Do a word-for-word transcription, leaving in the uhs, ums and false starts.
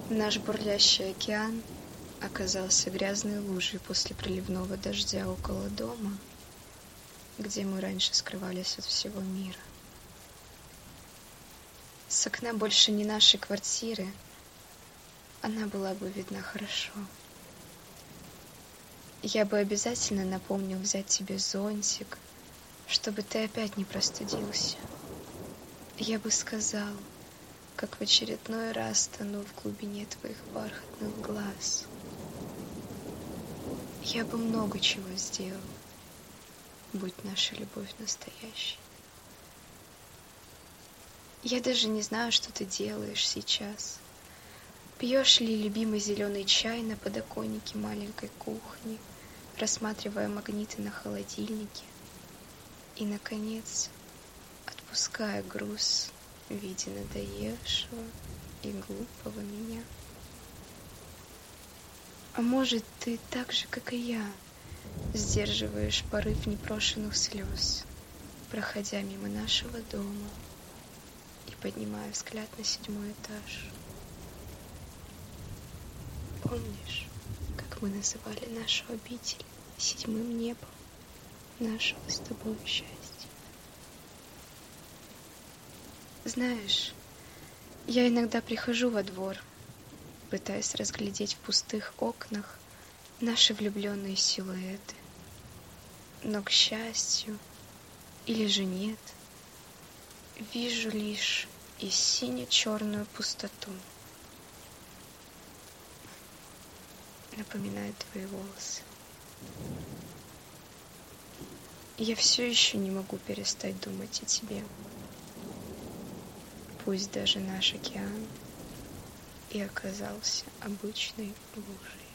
Наш бурлящий океан оказался грязной лужей после проливного дождя около дома, где мы раньше скрывались от всего мира. С окна больше не нашей квартиры она была бы видна хорошо. Я бы обязательно напомнил взять тебе зонтик, чтобы ты опять не простудился. Я бы сказал, как в очередной раз тону в глубине твоих бархатных глаз. Я бы много чего сделал, будь наша любовь настоящей. Я даже не знаю, что ты делаешь сейчас. Пьешь ли любимый зеленый чай на подоконнике маленькой кухни, рассматривая магниты на холодильнике и, наконец, отпуская груз в виде надоевшего и глупого меня. А может, ты так же, как и я, сдерживаешь порыв непрошенных слез, проходя мимо нашего дома и поднимая взгляд на седьмой этаж. Помнишь, как мы называли нашу обитель седьмым небом нашего с тобой счастья? Знаешь, я иногда прихожу во двор, пытаясь разглядеть в пустых окнах наши влюбленные силуэты. Но, к счастью, или же нет, вижу лишь и сине-черную пустоту. Напоминает твои волосы. Я все еще не могу перестать думать о тебе. Пусть даже наш океан и оказался обычной лужей.